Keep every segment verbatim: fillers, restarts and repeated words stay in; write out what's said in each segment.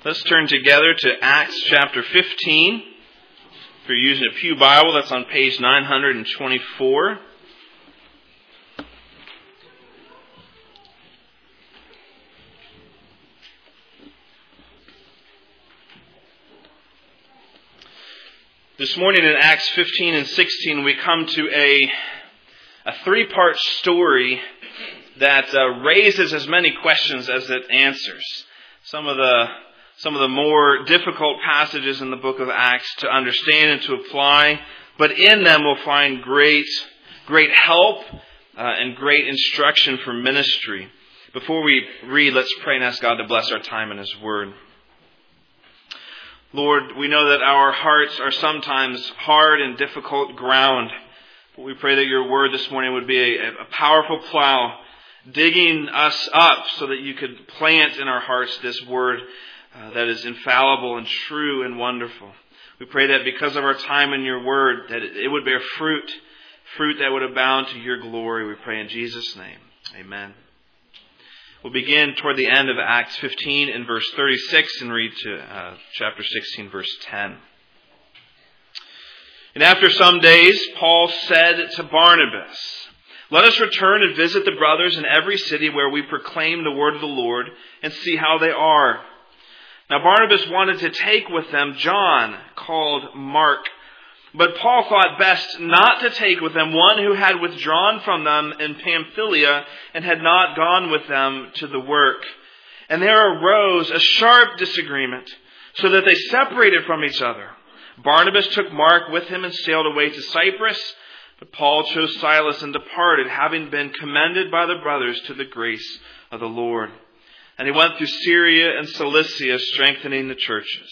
Let's turn together to Acts chapter fifteen. If you're using a Pew Bible, that's on page nine hundred twenty-four. This morning in Acts fifteen and sixteen, we come to a, a three-part story that uh, raises as many questions as it answers. Some of the some of the more difficult passages in the book of Acts to understand and to apply, but in them we'll find great, great help uh, and great instruction for ministry. Before we read, let's pray and ask God to bless our time in His Word. Lord, we know that our hearts are sometimes hard and difficult ground, but we pray that Your Word this morning would be a, a powerful plow, digging us up so that You could plant in our hearts this Word uh, that is infallible and true and wonderful. We pray that because of our time in Your Word, that it would bear fruit, fruit that would abound to Your glory. We pray in Jesus' name. Amen. We'll begin toward the end of Acts fifteen in verse thirty-six and read to uh, chapter sixteen, verse ten. And after some days, Paul said to Barnabas, "Let us return and visit the brothers in every city where we proclaim the word of the Lord and see how they are." Now Barnabas wanted to take with them John, called Mark. But Paul thought best not to take with them one who had withdrawn from them in Pamphylia and had not gone with them to the work. And there arose a sharp disagreement, so that they separated from each other. Barnabas took Mark with him and sailed away to Cyprus, but Paul chose Silas and departed, having been commended by the brothers to the grace of the Lord. And he went through Syria and Cilicia, strengthening the churches.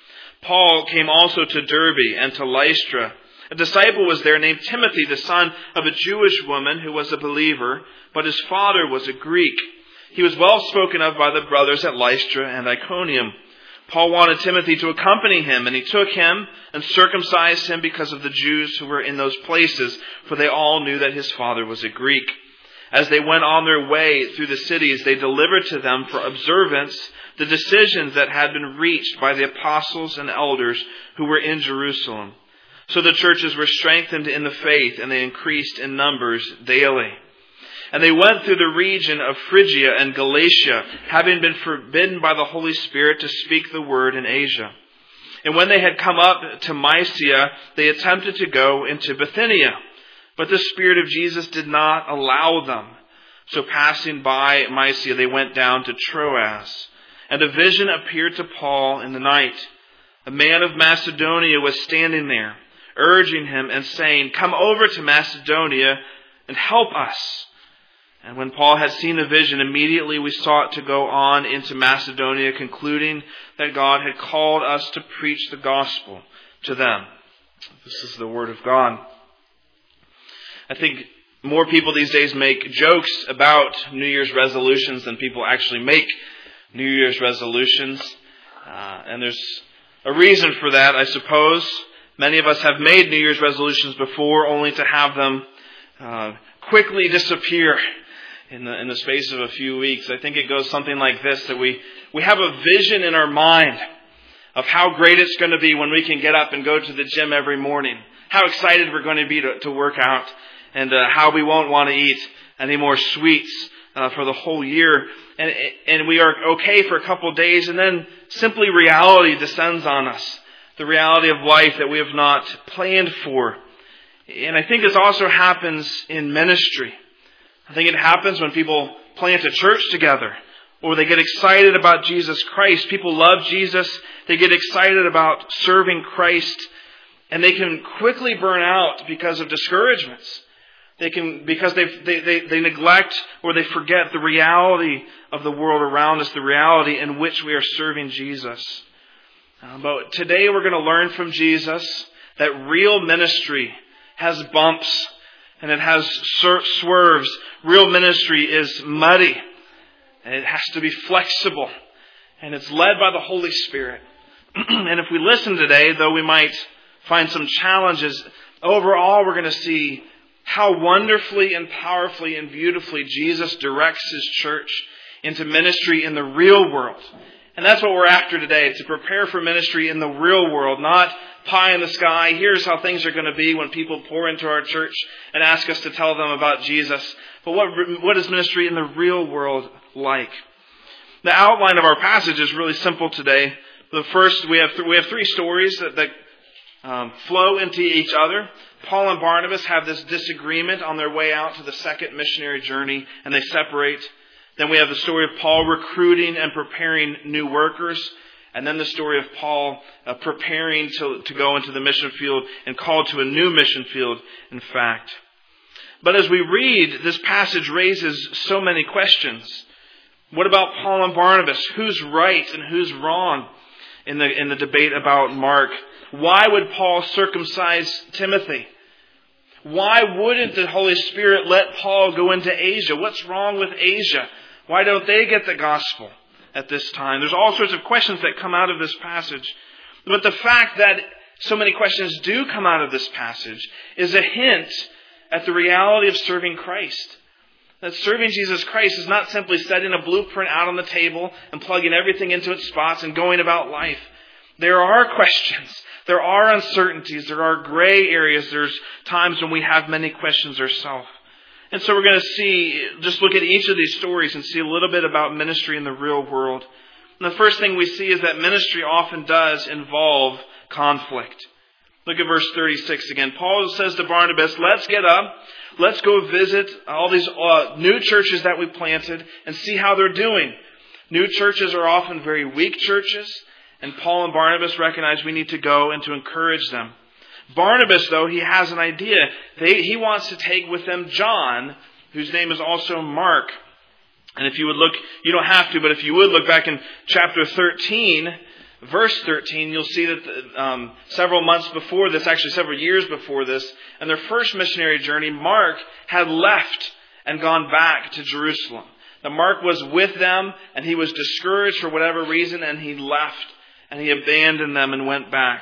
Paul came also to Derbe and to Lystra. A disciple was there named Timothy, the son of a Jewish woman who was a believer, but his father was a Greek. He was well spoken of by the brothers at Lystra and Iconium. Paul wanted Timothy to accompany him, and he took him and circumcised him because of the Jews who were in those places, for they all knew that his father was a Greek. As they went on their way through the cities, they delivered to them for observance the decisions that had been reached by the apostles and elders who were in Jerusalem. So the churches were strengthened in the faith, and they increased in numbers daily. And they went through the region of Phrygia and Galatia, having been forbidden by the Holy Spirit to speak the word in Asia. And when they had come up to Mysia, they attempted to go into Bithynia. But the Spirit of Jesus did not allow them. So passing by Mysia, they went down to Troas. And a vision appeared to Paul in the night. A man of Macedonia was standing there, urging him and saying, "Come over to Macedonia and help us." And when Paul had seen the vision, immediately we sought to go on into Macedonia, concluding that God had called us to preach the gospel to them. This is the word of God. I think more people these days make jokes about New Year's resolutions than people actually make New Year's resolutions. Uh, and there's a reason for that, I suppose. Many of us have made New Year's resolutions before, only to have them uh, quickly disappear in the in the space of a few weeks. I think it goes something like this, that we, we have a vision in our mind of how great it's going to be when we can get up and go to the gym every morning. How excited we're going to be to, to work out. And uh, how we won't want to eat any more sweets uh, for the whole year. And and we are okay for a couple of days, and then simply reality descends on us. The reality of life that we have not planned for. And I think this also happens in ministry. I think it happens when people plant a church together, or they get excited about Jesus Christ. People love Jesus. They get excited about serving Christ. And they can quickly burn out because of discouragements. They can, because they, they, they, they neglect or they forget the reality of the world around us, the reality in which we are serving Jesus. Uh, but today we're going to learn from Jesus that real ministry has bumps and it has swerves. Real ministry is muddy and it has to be flexible and it's led by the Holy Spirit. And if we listen today, though we might find some challenges, overall we're going to see how wonderfully and powerfully and beautifully Jesus directs His church into ministry in the real world. And that's what we're after today, to prepare for ministry in the real world, not pie in the sky. Here's how things are going to be when people pour into our church and ask us to tell them about Jesus. But what, what is ministry in the real world like? The outline of our passage is really simple today. The first, we have th- we have three stories that, that um, flow into each other. Paul and Barnabas have this disagreement on their way out to the second missionary journey, and they separate. Then we have the story of Paul recruiting and preparing new workers. And then the story of Paul uh, preparing to, to go into the mission field and called to a new mission field, in fact. But as we read, this passage raises so many questions. What about Paul and Barnabas? Who's right and who's wrong in the, in the debate about Mark? Why would Paul circumcise Timothy? Why wouldn't the Holy Spirit let Paul go into Asia? What's wrong with Asia? Why don't they get the gospel at this time? There's all sorts of questions that come out of this passage. But the fact that so many questions do come out of this passage is a hint at the reality of serving Christ. That serving Jesus Christ is not simply setting a blueprint out on the table and plugging everything into its spots and going about life. There are questions. There are uncertainties. There are gray areas. There's times when we have many questions ourselves. And so we're going to see, just look at each of these stories and see a little bit about ministry in the real world. And the first thing we see is that ministry often does involve conflict. Look at verse thirty-six again. Paul says to Barnabas, let's get up. Let's go visit all these uh, new churches that we planted and see how they're doing. New churches are often very weak churches. And Paul and Barnabas recognize we need to go and to encourage them. Barnabas, though, he has an idea. They, he wants to take with them John, whose name is also Mark. And if you would look, you don't have to, but if you would look back in chapter thirteen, verse thirteen, you'll see that um, several months before this, actually several years before this, in their first missionary journey, Mark had left and gone back to Jerusalem. Now, Mark was with them, and he was discouraged for whatever reason, and he left, and he abandoned them and went back.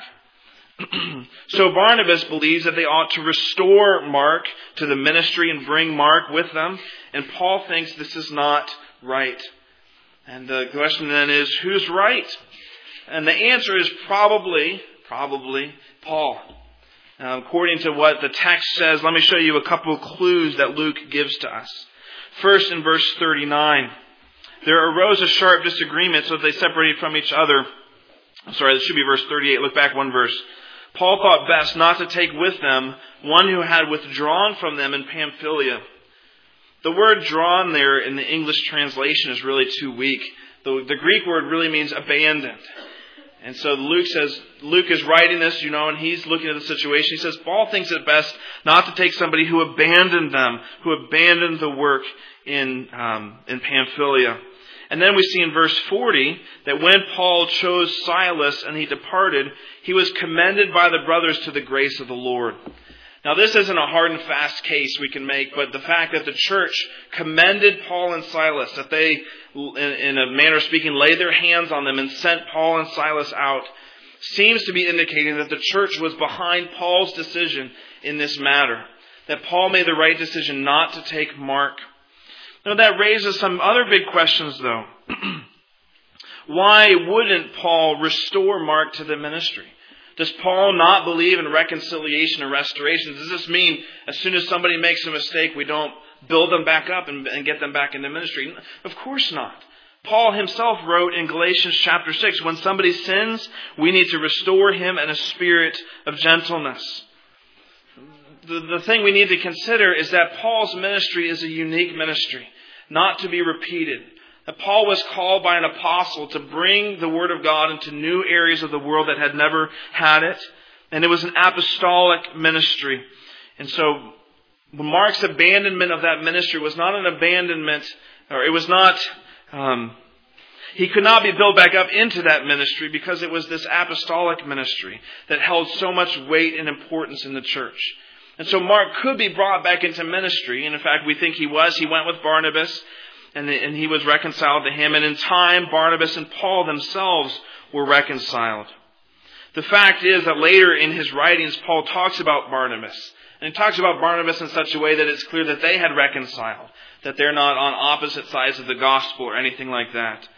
So Barnabas believes that they ought to restore Mark to the ministry and bring Mark with them. And Paul thinks this is not right. And the question then is, who's right? And the answer is probably, probably Paul. Now, according to what the text says, let me show you a couple of clues that Luke gives to us. First, in verse thirty-nine, there arose a sharp disagreement so that they separated from each other. I'm sorry, this should be verse thirty-eight. Look back one verse. Paul thought best not to take with them one who had withdrawn from them in Pamphylia. The word drawn there in the English translation is really too weak. The, the Greek word really means abandoned. And so Luke says, Luke is writing this, you know, and he's looking at the situation. He says, Paul thinks it best not to take somebody who abandoned them, who abandoned the work in, um, in Pamphylia. And then we see in verse forty that when Paul chose Silas and he departed, he was commended by the brothers to the grace of the Lord. Now, this isn't a hard and fast case we can make, but the fact that the church commended Paul and Silas, that they, in a manner of speaking, laid their hands on them and sent Paul and Silas out, seems to be indicating that the church was behind Paul's decision in this matter. That Paul made the right decision not to take Mark. Now, that raises some other big questions, though. Why wouldn't Paul restore Mark to the ministry? Does Paul not believe in reconciliation and restoration? Does this mean as soon as somebody makes a mistake, we don't build them back up and, and get them back into ministry? Of course not. Paul himself wrote in Galatians chapter six, when somebody sins, we need to restore him in a spirit of gentleness. The, the thing we need to consider is that Paul's ministry is a unique ministry, not to be repeated. That Paul was called by an apostle to bring the Word of God into new areas of the world that had never had it. And it was an apostolic ministry. And so Mark's abandonment of that ministry was not an abandonment, or it was not, um, he could not be built back up into that ministry because it was this apostolic ministry that held so much weight and importance in the church. And so Mark could be brought back into ministry. And in fact, we think he was. He went with Barnabas. And, and he was reconciled to him. And in time, Barnabas and Paul themselves were reconciled. The fact is that later in his writings, Paul talks about Barnabas. And he talks about Barnabas in such a way that it's clear that they had reconciled. That they're not on opposite sides of the gospel or anything like that.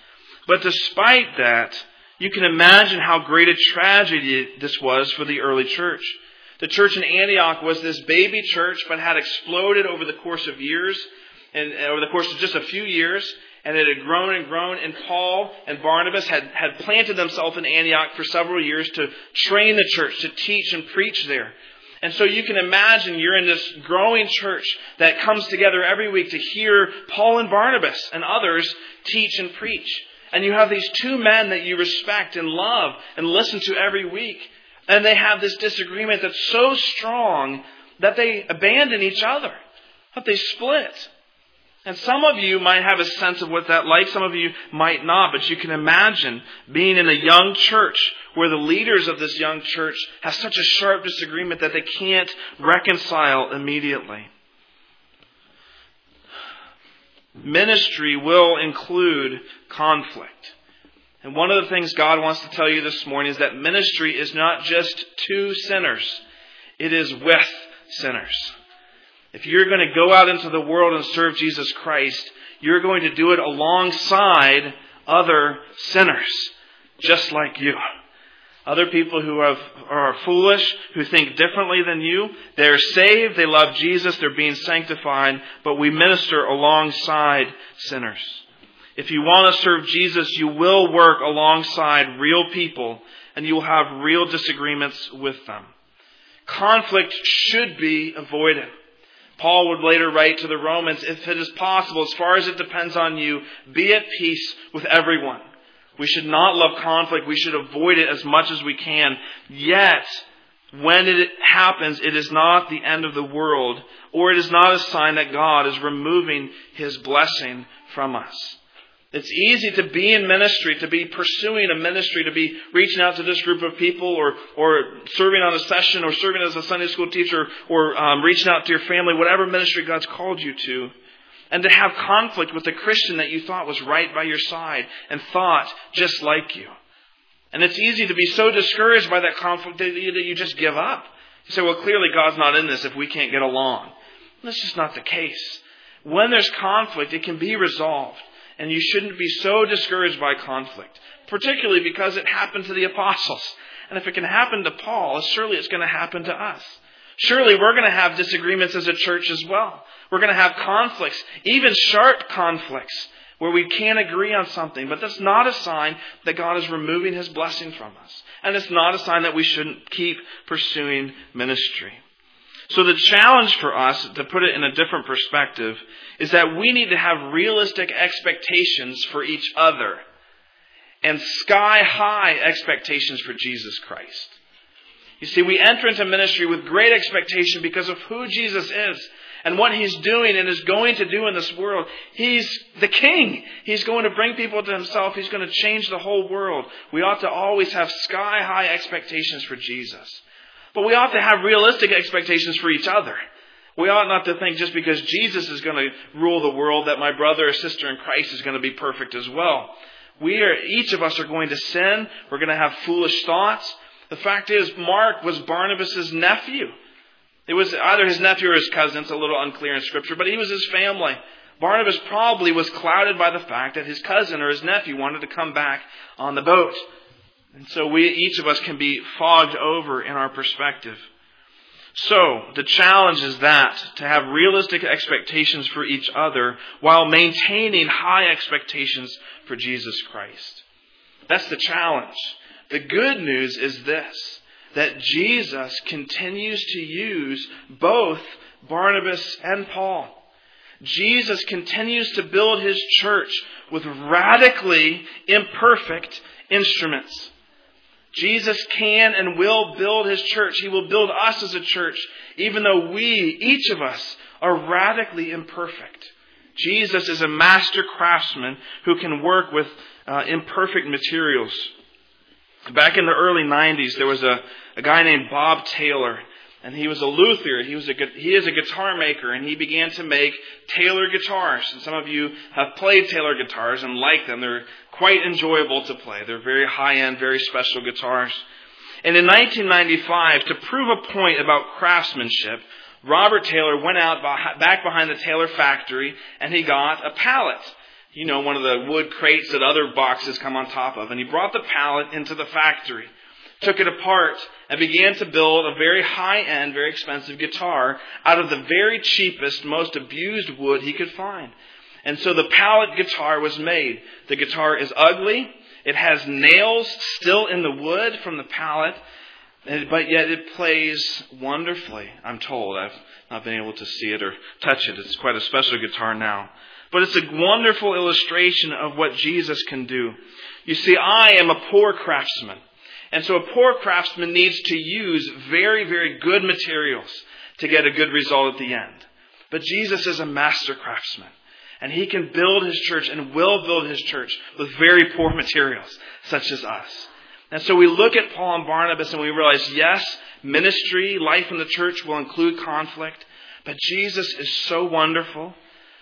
But despite that, you can imagine how great a tragedy this was for the early church. The church in Antioch was this baby church, but had exploded over the course of years, and over the course of just a few years, and it had grown and grown. And Paul and Barnabas had, had planted themselves in Antioch for several years to train the church, to teach and preach there. And so you can imagine you're in this growing church that comes together every week to hear Paul and Barnabas and others teach and preach. And you have these two men that you respect and love and listen to every week. And they have this disagreement that's so strong that they abandon each other, that they split. And some of you might have a sense of what that's like. Some of you might not. But you can imagine being in a young church where the leaders of this young church have such a sharp disagreement that they can't reconcile immediately. Ministry will include conflict. And one of the things God wants to tell you this morning is that ministry is not just to sinners. It is with sinners. If you're going to go out into the world and serve Jesus Christ, you're going to do it alongside other sinners, just like you. Other people who have, are foolish, who think differently than you. They're saved, they love Jesus, they're being sanctified, but we minister alongside sinners. If you want to serve Jesus, you will work alongside real people, and you will have real disagreements with them. Conflict should be avoided. Paul would later write to the Romans, if it is possible, as far as it depends on you, be at peace with everyone. We should not love conflict. We should avoid it as much as we can. Yet, when it happens, it is not the end of the world, or it is not a sign that God is removing His blessing from us. It's easy to be in ministry, to be pursuing a ministry, to be reaching out to this group of people, or or serving on a session, or serving as a Sunday school teacher, or um, reaching out to your family, whatever ministry God's called you to. And to have conflict with a Christian that you thought was right by your side and thought just like you. And it's easy to be so discouraged by that conflict that you just give up. You say, well, clearly God's not in this if we can't get along. That's just not the case. When there's conflict, it can be resolved. And you shouldn't be so discouraged by conflict, particularly because it happened to the apostles. And if it can happen to Paul, surely it's going to happen to us. Surely we're going to have disagreements as a church as well. We're going to have conflicts, even sharp conflicts, where we can't agree on something. But that's not a sign that God is removing His blessing from us. And it's not a sign that we shouldn't keep pursuing ministry. So the challenge for us, to put it in a different perspective, is that we need to have realistic expectations for each other and sky-high expectations for Jesus Christ. You see, we enter into ministry with great expectation because of who Jesus is and what He's doing and is going to do in this world. He's the King. He's going to bring people to Himself. He's going to change the whole world. We ought to always have sky-high expectations for Jesus. But we ought to have realistic expectations for each other. We ought not to think just because Jesus is going to rule the world that my brother or sister in Christ is going to be perfect as well. We are, each of us are going to sin. We're going to have foolish thoughts. The fact is, Mark was Barnabas' nephew. It was either his nephew or his cousin. It's a little unclear in Scripture, but he was his family. Barnabas probably was clouded by the fact that his cousin or his nephew wanted to come back on the boat. And so we, each of us can be fogged over in our perspective. So, the challenge is that, to have realistic expectations for each other while maintaining high expectations for Jesus Christ. That's the challenge. The good news is this, that Jesus continues to use both Barnabas and Paul. Jesus continues to build His church with radically imperfect instruments. Jesus can and will build His church. He will build us as a church, even though we, each of us, are radically imperfect. Jesus is a master craftsman who can work with uh, imperfect materials. Back in the early nineties, there was a, a guy named Bob Taylor, and he was a luthier. He was a he is a guitar maker, and he began to make Taylor guitars. And some of you have played Taylor guitars and like them. They're quite enjoyable to play. They're very high-end, very special guitars. And in nineteen ninety-five, to prove a point about craftsmanship, Robert Taylor went out back behind the Taylor factory, and he got a pallet. you know, one of the wood crates that other boxes come on top of. And he brought the pallet into the factory, took it apart, and began to build a very high-end, very expensive guitar out of the very cheapest, most abused wood he could find. And so the pallet guitar was made. The guitar is ugly. It has nails still in the wood from the pallet, but yet it plays wonderfully, I'm told. I've not been able to see it or touch it. It's quite a special guitar now. But it's a wonderful illustration of what Jesus can do. You see, I am a poor craftsman. And so a poor craftsman needs to use very, very good materials to get a good result at the end. But Jesus is a master craftsman. And he can build his church and will build his church with very poor materials, such as us. And so we look at Paul and Barnabas and we realize, yes, ministry, life in the church will include conflict. But Jesus is so wonderful,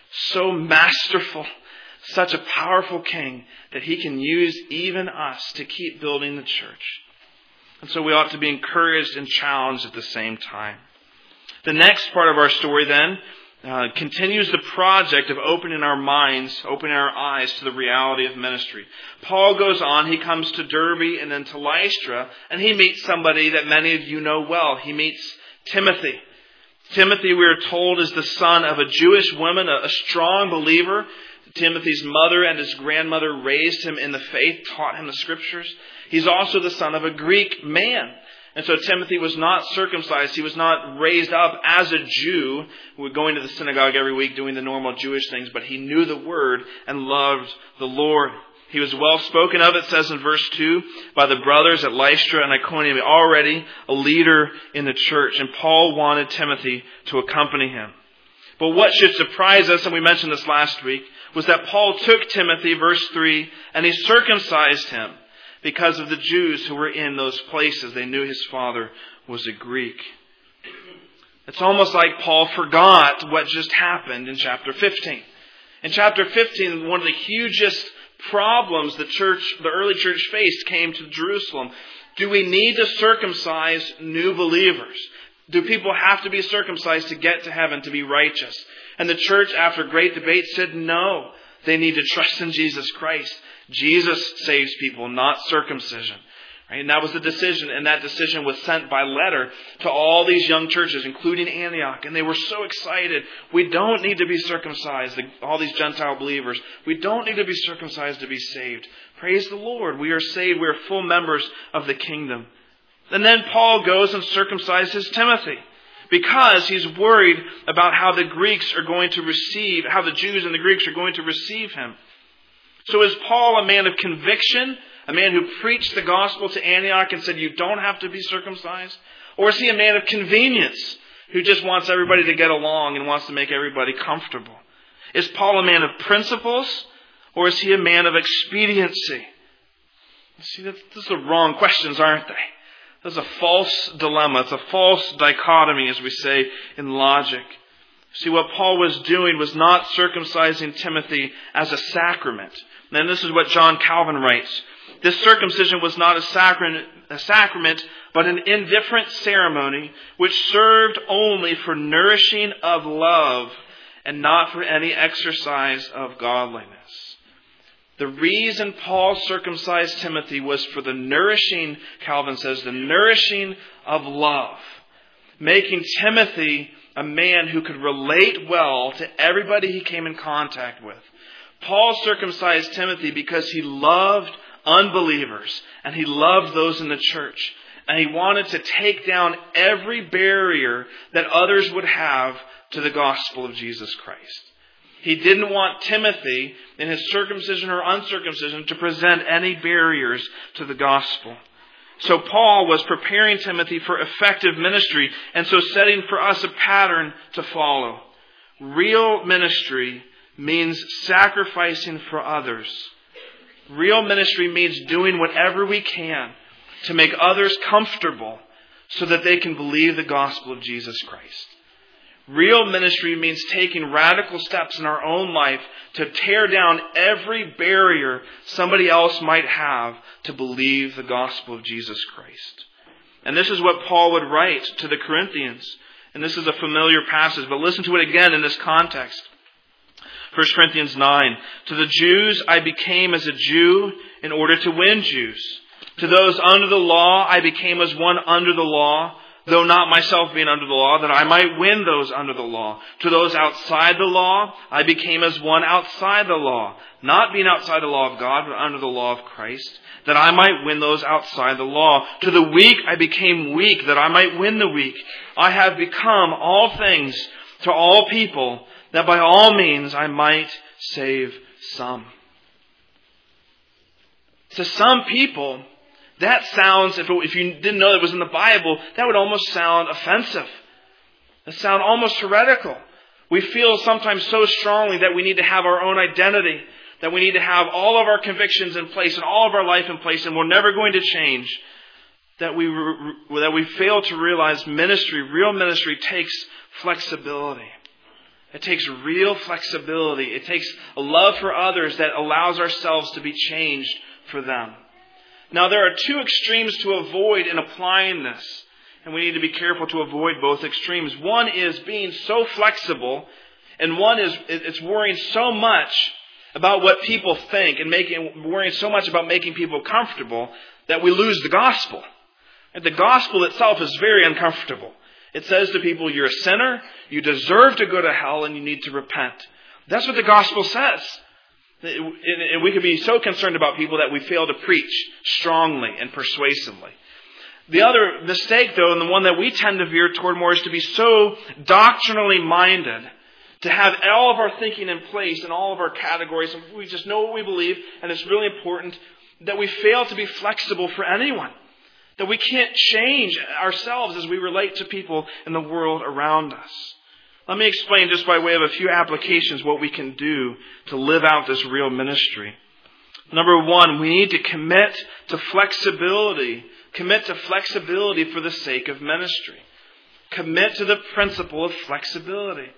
so masterful, such a powerful king that he can use even us to keep building the church. And so we ought to be encouraged and challenged at the same time. The next part of our story then uh, continues the project of opening our minds, opening our eyes to the reality of ministry. Paul goes on, he comes to Derbe and then to Lystra, and he meets somebody that many of you know well. He meets Timothy. Timothy, we are told, is the son of a Jewish woman, a strong believer. Timothy's mother and his grandmother raised him in the faith, taught him the scriptures. He's also the son of a Greek man. And so Timothy was not circumcised. He was not raised up as a Jew, going to the synagogue every week, doing the normal Jewish things, but he knew the word and loved the Lord. He was well spoken of, it says in verse two, by the brothers at Lystra and Iconium, already a leader in the church. And Paul wanted Timothy to accompany him. But what should surprise us, and we mentioned this last week, was that Paul took Timothy, verse three, and he circumcised him because of the Jews who were in those places. They knew his father was a Greek. It's almost like Paul forgot what just happened in chapter fifteen. In chapter fifteen, one of the hugest problems the church, the early church faced came to Jerusalem. Do we need to circumcise new believers? Do people have to be circumcised to get to heaven, to be righteous? And the church, after great debate, said no. They need to trust in Jesus Christ. Jesus saves people, not circumcision. Right? And that was the decision. And that decision was sent by letter to all these young churches, including Antioch. And they were so excited. We don't need to be circumcised. All these Gentile believers. We don't need to be circumcised to be saved. Praise the Lord. We are saved. We are full members of the kingdom. And then Paul goes and circumcises Timothy because he's worried about how the Greeks are going to receive, how the Jews and the Greeks are going to receive him. So is Paul a man of conviction, a man who preached the gospel to Antioch and said you don't have to be circumcised? Or is he a man of convenience who just wants everybody to get along and wants to make everybody comfortable? Is Paul a man of principles or is he a man of expediency? See, that's, those are wrong questions, aren't they? That's a false dilemma. It's a false dichotomy, as we say in logic. See, what Paul was doing was not circumcising Timothy as a sacrament. And this is what John Calvin writes. This circumcision was not a sacrament, a sacrament, but an indifferent ceremony which served only for nourishing of love and not for any exercise of godliness. The reason Paul circumcised Timothy was for the nourishing, Calvin says, the nourishing of love. Making Timothy a man who could relate well to everybody he came in contact with. Paul circumcised Timothy because he loved unbelievers and he loved those in the church. And he wanted to take down every barrier that others would have to the gospel of Jesus Christ. He didn't want Timothy, in his circumcision or uncircumcision, to present any barriers to the gospel. So Paul was preparing Timothy for effective ministry, and so setting for us a pattern to follow. Real ministry means sacrificing for others. Real ministry means doing whatever we can to make others comfortable so that they can believe the gospel of Jesus Christ. Real ministry means taking radical steps in our own life to tear down every barrier somebody else might have to believe the gospel of Jesus Christ. And this is what Paul would write to the Corinthians. And this is a familiar passage, but listen to it again in this context. First Corinthians nine, to the Jews I became as a Jew in order to win Jews. To those under the law I became as one under the law, though not myself being under the law, that I might win those under the law. To those outside the law I became as one outside the law, not being outside the law of God, but under the law of Christ, that I might win those outside the law. To the weak I became weak, that I might win the weak. I have become all things to all people, that by all means I might save some. To some people, that sounds, if, it, if you didn't know that it was in the Bible, that would almost sound offensive. That sound almost heretical. We feel sometimes so strongly that we need to have our own identity, that we need to have all of our convictions in place and all of our life in place, and we're never going to change. That we that we fail to realize ministry, real ministry, takes flexibility. It takes real flexibility. It takes a love for others that allows ourselves to be changed for them. Now, there are two extremes to avoid in applying this, and we need to be careful to avoid both extremes. One is being so flexible, and one is it's worrying so much about what people think and making worrying so much about making people comfortable that we lose the gospel. And the gospel itself is very uncomfortable. It says to people, you're a sinner, you deserve to go to hell, and you need to repent. That's what the gospel says. And we could be so concerned about people that we fail to preach strongly and persuasively. The other mistake, though, and the one that we tend to veer toward more, is to be so doctrinally minded, to have all of our thinking in place in all of our categories, and we just know what we believe, and it's really important, that we fail to be flexible for anyone. That we can't change ourselves as we relate to people in the world around us. Let me explain just by way of a few applications what we can do to live out this real ministry. Number one, we need to commit to flexibility. Commit to flexibility for the sake of ministry. Commit to the principle of flexibility.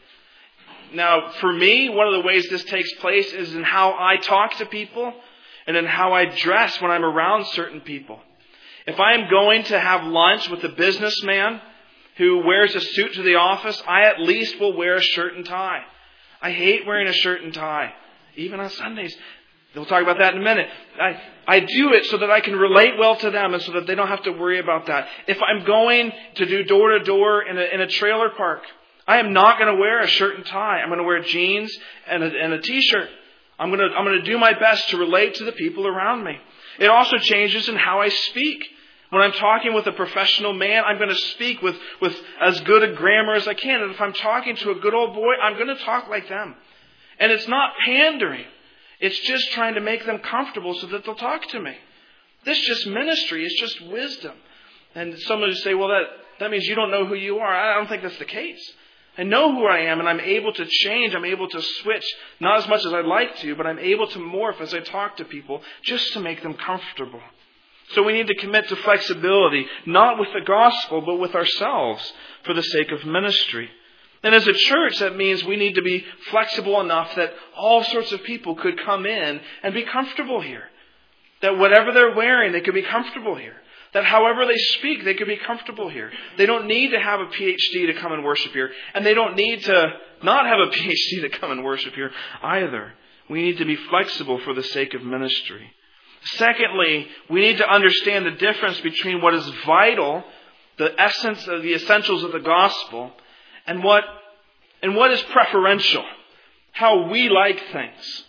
Now, for me, one of the ways this takes place is in how I talk to people and in how I dress when I'm around certain people. If I am going to have lunch with a businessman who wears a suit to the office, I at least will wear a shirt and tie. I hate wearing a shirt and tie, even on Sundays. We'll talk about that in a minute. I, I do it so that I can relate well to them and so that they don't have to worry about that. If I'm going to do door-to-door in a, in a trailer park, I am not going to wear a shirt and tie. I'm going to wear jeans and a, and a t-shirt. I'm going to, I'm going to do my best to relate to the people around me. It also changes in how I speak. When I'm talking with a professional man, I'm going to speak with, with as good a grammar as I can. And if I'm talking to a good old boy, I'm going to talk like them. And it's not pandering. It's just trying to make them comfortable so that they'll talk to me. This is just ministry. It's just wisdom. And some of you say, well, that, that means you don't know who you are. I don't think that's the case. I know who I am, and I'm able to change. I'm able to switch, not as much as I'd like to, but I'm able to morph as I talk to people just to make them comfortable. So we need to commit to flexibility, not with the gospel, but with ourselves for the sake of ministry. And as a church, that means we need to be flexible enough that all sorts of people could come in and be comfortable here. That whatever they're wearing, they could be comfortable here. That however they speak, they could be comfortable here. They don't need to have a P H D to come and worship here. And they don't need to not have a P H D to come and worship here either. We need to be flexible for the sake of ministry. Secondly, we need to understand the difference between what is vital, the essence of the essentials of the gospel, and what and what is preferential, how we like things.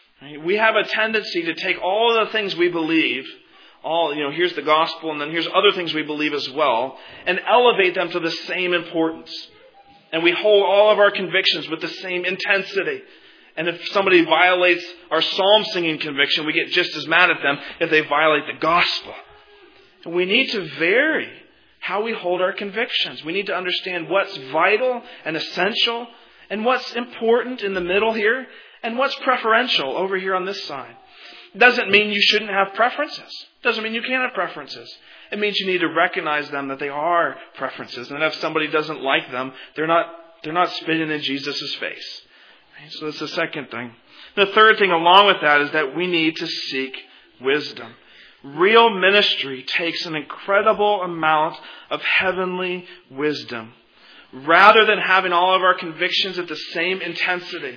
We have a tendency to take all of the things we believe, all you know, here's the gospel, and then here's other things we believe as well, and elevate them to the same importance. And we hold all of our convictions with the same intensity. And if somebody violates our psalm singing conviction, we get just as mad at them if they violate the gospel. And we need to vary how we hold our convictions. We need to understand what's vital and essential and what's important in the middle here and what's preferential over here on this side. It doesn't mean you shouldn't have preferences. It doesn't mean you can't have preferences. It means you need to recognize them, that they are preferences. And if somebody doesn't like them, they're not, they're not spitting in Jesus' face. So that's the second thing. The third thing along with that is that we need to seek wisdom. Real ministry takes an incredible amount of heavenly wisdom. Rather than having all of our convictions at the same intensity,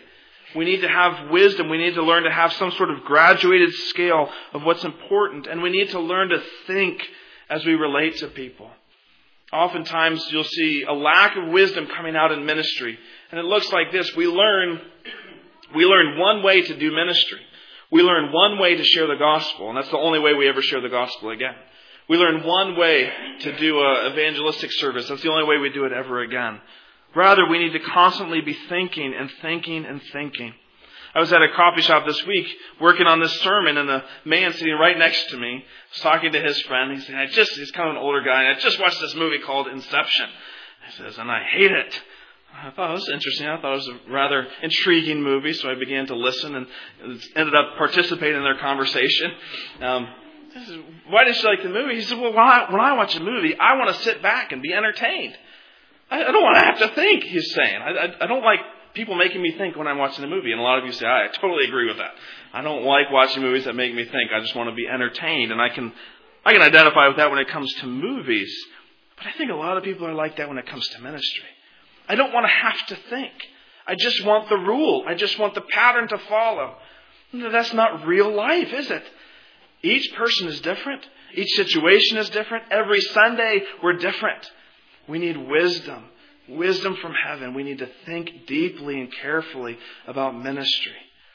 We need to have wisdom. We need to learn to have some sort of graduated scale of what's important. And we need to learn to think as we relate to people. Oftentimes you'll see a lack of wisdom coming out in ministry. And it looks like this. We learn, we learn one way to do ministry. We learn one way to share the gospel. And that's the only way we ever share the gospel again. We learn one way to do an evangelistic service. That's the only way we do it ever again. Rather, we need to constantly be thinking and thinking and thinking. I was at a coffee shop this week working on this sermon, and a man sitting right next to me was talking to his friend. He said, I just, he's kind of an older guy, and I just watched this movie called Inception. He says, and I hate it. I thought it was interesting. I thought it was a rather intriguing movie, so I began to listen and ended up participating in their conversation. Um, I said, why did you like the movie? He said, well, when I, when I watch a movie, I want to sit back and be entertained. I, I don't want to have to think, he's saying. I, I, I don't like people making me think when I'm watching a movie. And a lot of you say, I totally agree with that. I don't like watching movies that make me think. I just want to be entertained. And I can I can identify with that when it comes to movies. But I think a lot of people are like that when it comes to ministry. I don't want to have to think. I just want the rule. I just want the pattern to follow. No, that's not real life, is it? Each person is different. Each situation is different. Every Sunday we're different. We need wisdom. Wisdom from heaven. We need to think deeply and carefully about ministry.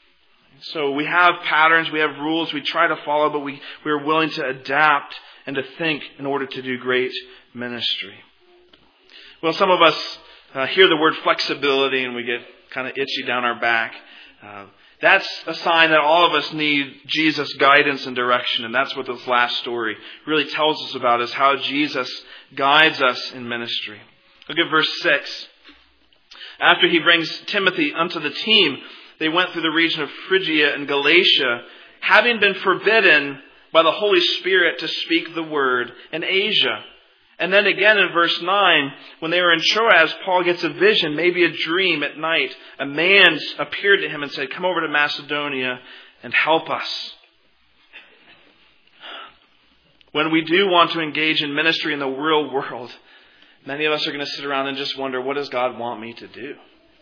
So we have patterns, we have rules we try to follow, but we, we are willing to adapt and to think in order to do great ministry. Well, some of us uh, hear the word flexibility and we get kind of itchy down our back. Uh, that's a sign that all of us need Jesus' guidance and direction. And that's what this last story really tells us about, is how Jesus guides us in ministry. Look at verse six. After he brings Timothy unto the team, they went through the region of Phrygia and Galatia, having been forbidden by the Holy Spirit to speak the word in Asia. And then again in verse nine, when they were in Troas, Paul gets a vision, maybe a dream at night. A man appeared to him and said, come over to Macedonia and help us. When we do want to engage in ministry in the real world, many of us are going to sit around and just wonder, what does God want me to do?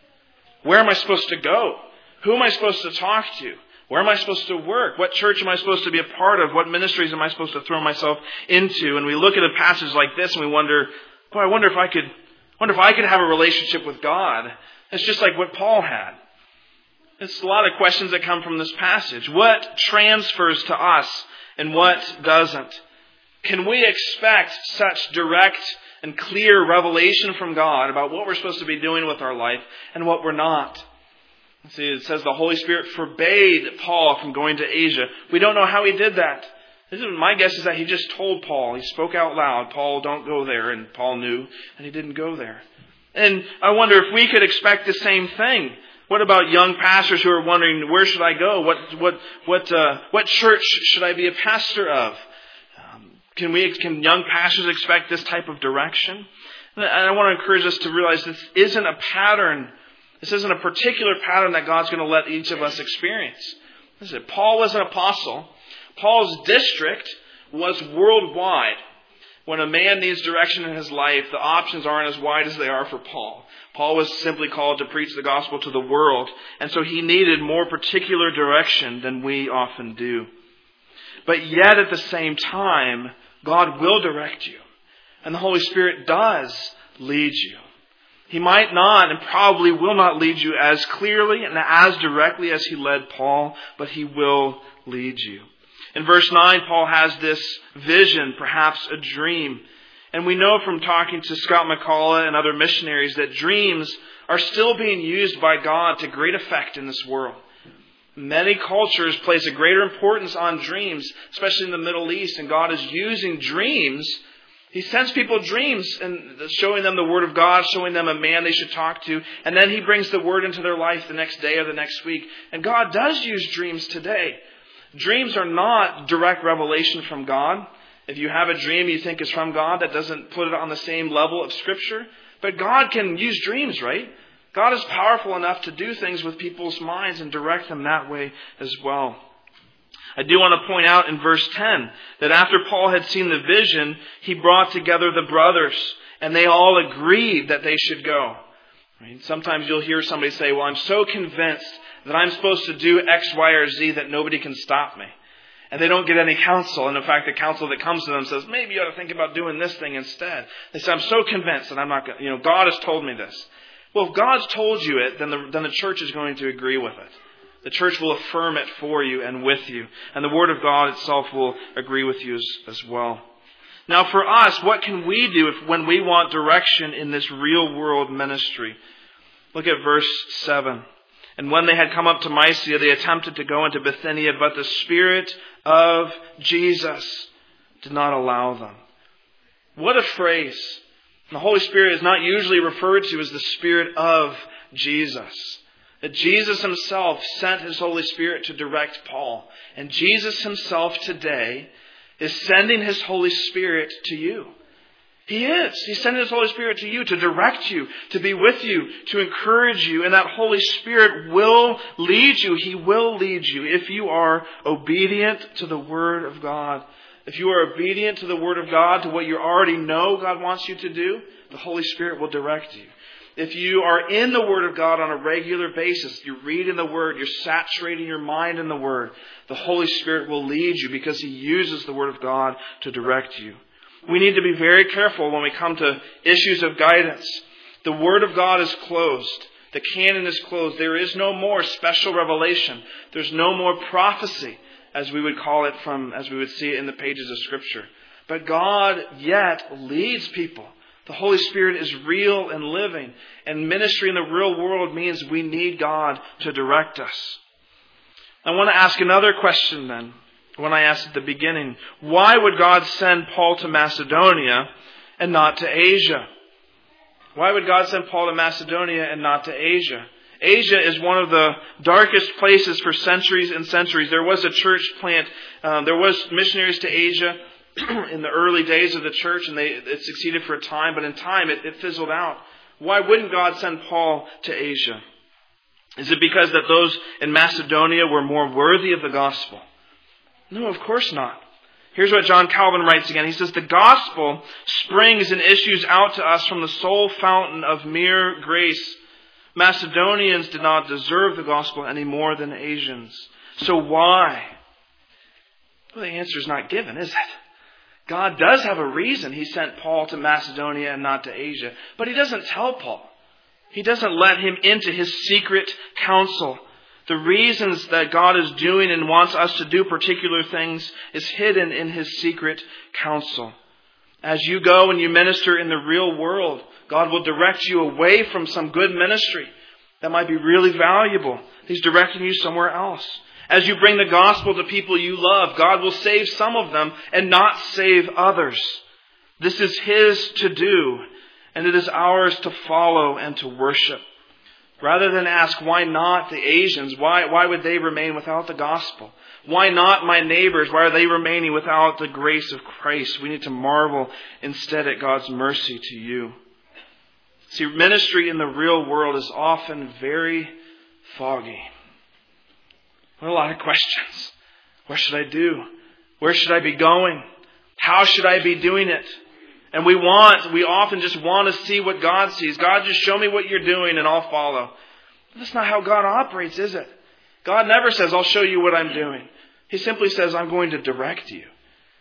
Where am I supposed to go? Who am I supposed to talk to? Where am I supposed to work? What church am I supposed to be a part of? What ministries am I supposed to throw myself into? And we look at a passage like this and we wonder, boy, I wonder if I could, wonder if I could have a relationship with God. It's just like what Paul had. It's a lot of questions that come from this passage. What transfers to us and what doesn't? Can we expect such direct and clear revelation from God about what we're supposed to be doing with our life and what we're not? See, it says the Holy Spirit forbade Paul from going to Asia. We don't know how he did that. This is, my guess is that he just told Paul. He spoke out loud, Paul, don't go there. And Paul knew, and he didn't go there. And I wonder if we could expect the same thing. What about young pastors who are wondering, where should I go? What what what uh, what church should I be a pastor of? Um, can we can young pastors expect this type of direction? And I want to encourage us to realize this isn't a pattern. This isn't a particular pattern that God's going to let each of us experience. Listen, Paul was an apostle. Paul's district was worldwide. When a man needs direction in his life, the options aren't as wide as they are for Paul. Paul was simply called to preach the gospel to the world, and so he needed more particular direction than we often do. But yet at the same time, God will direct you, and the Holy Spirit does lead you. He might not and probably will not lead you as clearly and as directly as he led Paul, but he will lead you. In verse nine, Paul has this vision, perhaps a dream. And we know from talking to Scott McCullough and other missionaries that dreams are still being used by God to great effect in this world. Many cultures place a greater importance on dreams, especially in the Middle East, and God is using dreams. He sends people dreams and showing them the Word of God, showing them a man they should talk to, and then He brings the Word into their life the next day or the next week. And God does use dreams today. Dreams are not direct revelation from God. If you have a dream you think is from God, that doesn't put it on the same level of Scripture. But God can use dreams, right? God is powerful enough to do things with people's minds and direct them that way as well. I do want to point out in verse ten that after Paul had seen the vision, he brought together the brothers and they all agreed that they should go. Right? Sometimes you'll hear somebody say, well, I'm so convinced that I'm supposed to do X, Y, or Z, that nobody can stop me. And they don't get any counsel. And in fact, the counsel that comes to them says, maybe you ought to think about doing this thing instead. They say, I'm so convinced that I'm not going to, you know, God has told me this. Well, if God's told you it, then the, then the church is going to agree with it. The church will affirm it for you and with you. And the Word of God itself will agree with you as, as well. Now for us, what can we do if, when we want direction in this real world ministry? Look at verse seven. And when they had come up to Mysia, they attempted to go into Bithynia, but the Spirit of Jesus did not allow them. What a phrase. The Holy Spirit is not usually referred to as the Spirit of Jesus. That Jesus himself sent his Holy Spirit to direct Paul. And Jesus himself today is sending his Holy Spirit to you. He is. He's sending his Holy Spirit to you to direct you, to be with you, to encourage you. And that Holy Spirit will lead you. He will lead you if you are obedient to the Word of God. If you are obedient to the Word of God, to what you already know God wants you to do, the Holy Spirit will direct you. If you are in the Word of God on a regular basis, you're reading the Word, you're saturating your mind in the Word, the Holy Spirit will lead you because He uses the Word of God to direct you. We need to be very careful when we come to issues of guidance. The Word of God is closed. The canon is closed. There is no more special revelation. There's no more prophecy, as we would call it from, as we would see it in the pages of Scripture. But God yet leads people. The Holy Spirit is real and living. And ministry in the real world means we need God to direct us. I want to ask another question then. When I asked at the beginning, why would God send Paul to Macedonia and not to Asia? Why would God send Paul to Macedonia and not to Asia? Asia is one of the darkest places for centuries and centuries. There was a church plant. Um, there was missionaries to Asia in the early days of the church, and they it succeeded for a time. But in time, it, it fizzled out. Why wouldn't God send Paul to Asia? Is it because that those in Macedonia were more worthy of the gospel? No, of course not. Here's what John Calvin writes again. He says, the gospel springs and issues out to us from the sole fountain of mere grace. Macedonians did not deserve the gospel any more than Asians. So why? Well, the answer is not given, is it? God does have a reason He sent Paul to Macedonia and not to Asia. But He doesn't tell Paul. He doesn't let him into His secret counsel. The reasons that God is doing and wants us to do particular things is hidden in His secret counsel. As you go and you minister in the real world, God will direct you away from some good ministry that might be really valuable. He's directing you somewhere else. As you bring the gospel to people you love, God will save some of them and not save others. This is His to do, and it is ours to follow and to worship. Rather than ask, why not the Asians? Why, why would they remain without the gospel? Why not my neighbors? Why are they remaining without the grace of Christ? We need to marvel instead at God's mercy to you. See, ministry in the real world is often very foggy. What a lot of questions. What should I do? Where should I be going? How should I be doing it? And we want, we often just want to see what God sees. God, just show me what you're doing and I'll follow. But that's not how God operates, is it? God never says, I'll show you what I'm doing. He simply says, I'm going to direct you.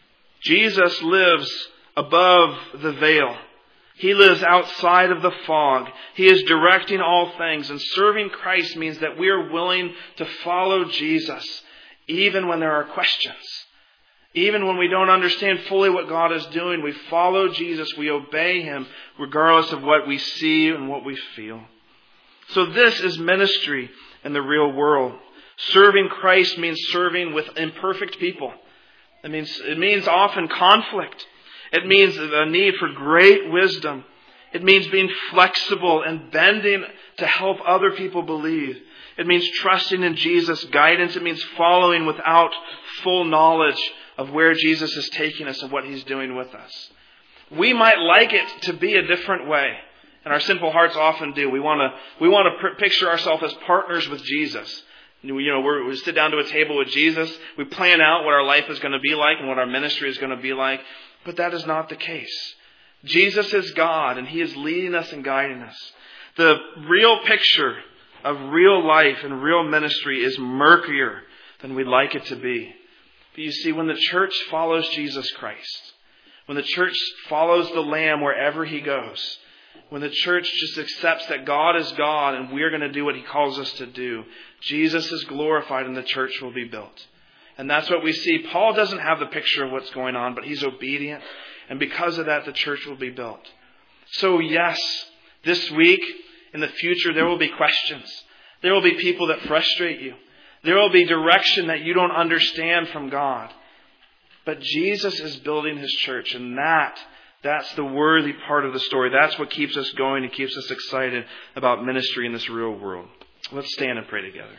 Jesus lives above the veil. He lives outside of the fog. He is directing all things. And serving Christ means that we are willing to follow Jesus, even when there are questions. Even when we don't understand fully what God is doing, we follow Jesus, we obey Him, regardless of what we see and what we feel. So this is ministry in the real world. Serving Christ means serving with imperfect people. It means, it means often conflict. It means a need for great wisdom. It means being flexible and bending to help other people believe. It means trusting in Jesus' guidance. It means following without full knowledge of where Jesus is taking us and what He's doing with us. We might like it to be a different way. And our sinful hearts often do. We want to we want to picture ourselves as partners with Jesus. You know, we're, we sit down to a table with Jesus. We plan out what our life is going to be like and what our ministry is going to be like. But that is not the case. Jesus is God and He is leading us and guiding us. The real picture of real life and real ministry is murkier than we'd like it to be. But you see, when the church follows Jesus Christ, when the church follows the Lamb wherever He goes, when the church just accepts that God is God and we're going to do what He calls us to do, Jesus is glorified and the church will be built. And that's what we see. Paul doesn't have the picture of what's going on, but he's obedient. And because of that, the church will be built. So yes, this week, in the future, there will be questions. There will be people that frustrate you. There will be direction that you don't understand from God. But Jesus is building His church, and that, that's the worthy part of the story. That's what keeps us going and keeps us excited about ministry in this real world. Let's stand and pray together.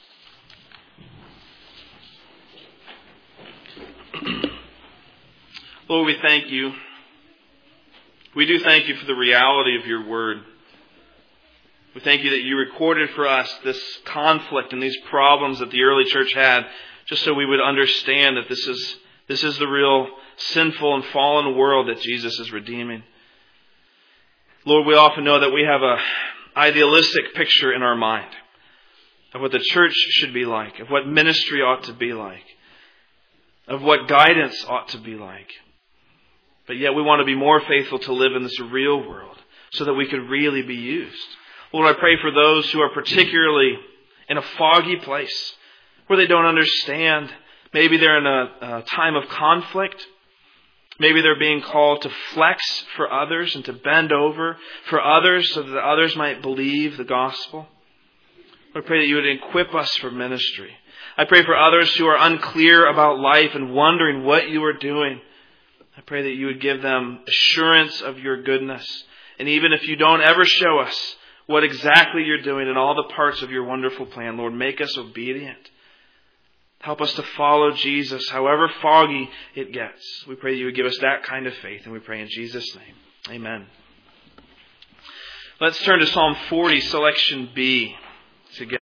Lord, we thank You. We do thank You for the reality of Your word. We thank You that You recorded for us this conflict and these problems that the early church had, just so we would understand that this is this is the real sinful and fallen world that Jesus is redeeming. Lord, we often know that we have an idealistic picture in our mind of what the church should be like, of what ministry ought to be like, of what guidance ought to be like. But yet we want to be more faithful to live in this real world so that we could really be used. Lord, I pray for those who are particularly in a foggy place where they don't understand. Maybe they're in a, a time of conflict. Maybe they're being called to flex for others and to bend over for others so that others might believe the gospel. I pray that You would equip us for ministry. I pray for others who are unclear about life and wondering what You are doing. I pray that You would give them assurance of Your goodness. And even if You don't ever show us what exactly You're doing in all the parts of Your wonderful plan, Lord, make us obedient. Help us to follow Jesus, however foggy it gets. We pray that You would give us that kind of faith, and we pray in Jesus' name. Amen. Let's turn to Psalm forty, selection B, together.